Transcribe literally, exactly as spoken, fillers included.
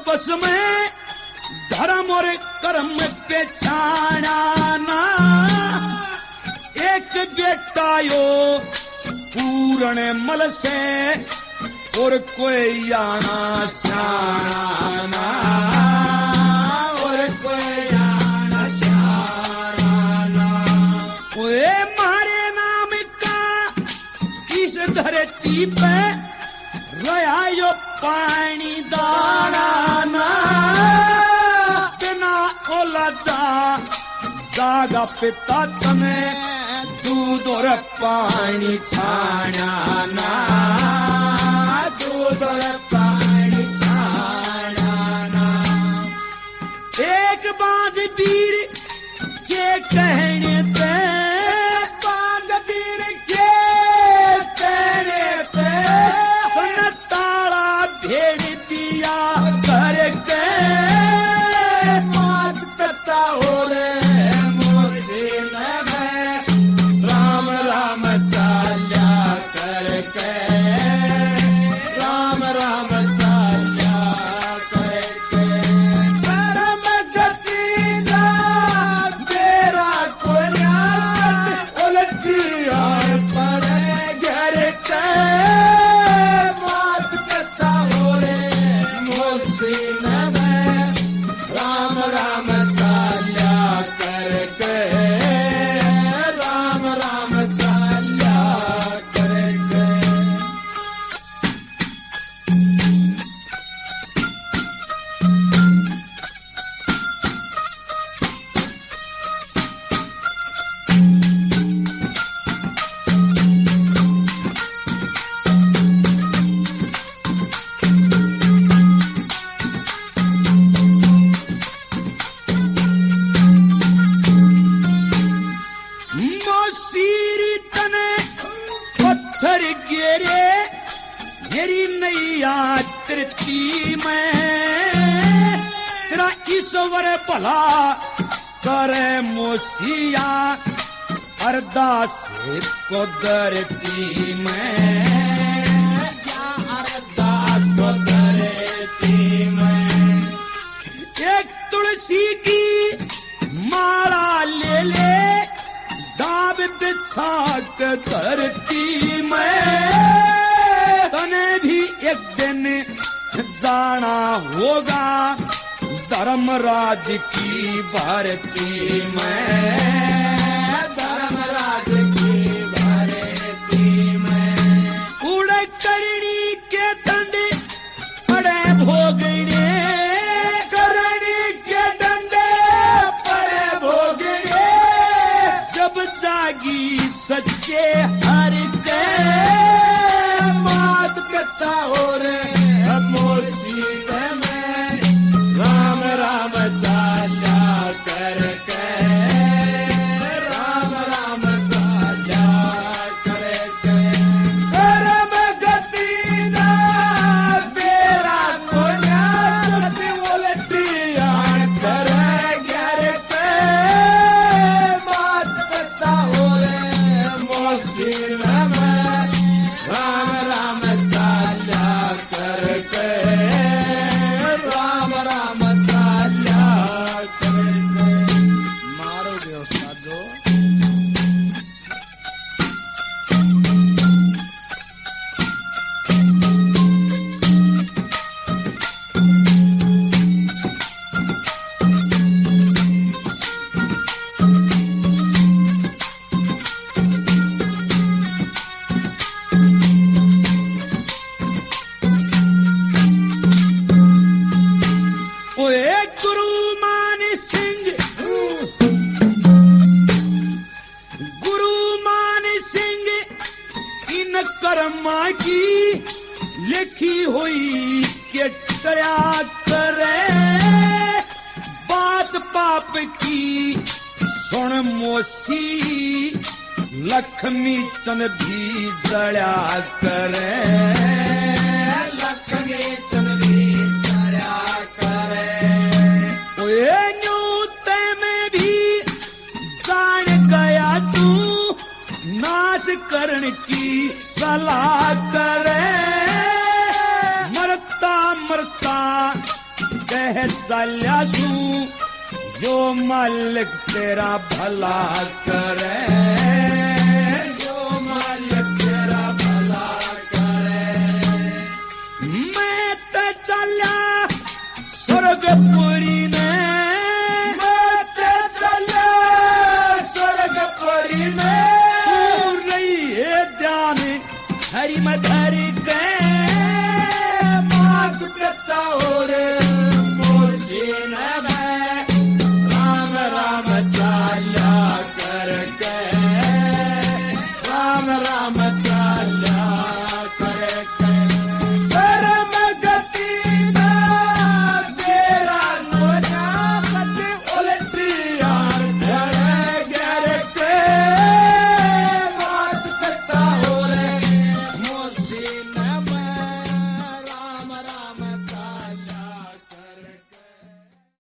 आपस में धर्म और कर्म पे छाना, एक बेटा यो पूर्ण मल से और कोई आना श्याना, और कोई आना श्याना। ओए मारे नाम का इस धरती पे रहा यो पानी दाना ना, बिना औलादा दागा पिता तने दूध और पानी छाना ना, दूध और पानी छाना ना। एक बाज वीर के कहने पे, बाज वीर के कहने पे सन ताला भेड़ दिया करके, मात पिता हो रे ईश्वर भला करे मोसिया अरदास कुदरती में, अरदास कुदरती में। एक तुलसी की माला ले ले दाब बिछा के धरती में, तने भी एक दिन जाना होगा धर्मराज की भरती में, धर्मराज की भरती में। उड़ करनी के दंड पड़े भोगने, करनी के डंडे पड़े भोगने, जब जागी सच्चे हर के मात पिता हो रे मोसीबे में, राम राम चाला करके, राम राम चाला करके, कर्म गति ना तेरा कोन्या गति उलटिया करे घर पे, मात पिता हो रे मोसीबे में, राम राम चाला करके, राम राम चाला करके। मारोगे उस्तादो। ओए गुरु मान सिंह, गुरु मान सिंह इन कर्मा की लिखी हुई के टया करे, बात पाप की सुन मोसी लक्ष्मी चंद भी दया करे, लक्ष्मी चंद भी दया करे। ओए न्यूते में भी जान गया तू नाश करने की सलाह करे, मरता मरता कह चल्यासू जो मालिक तेरा भला करे।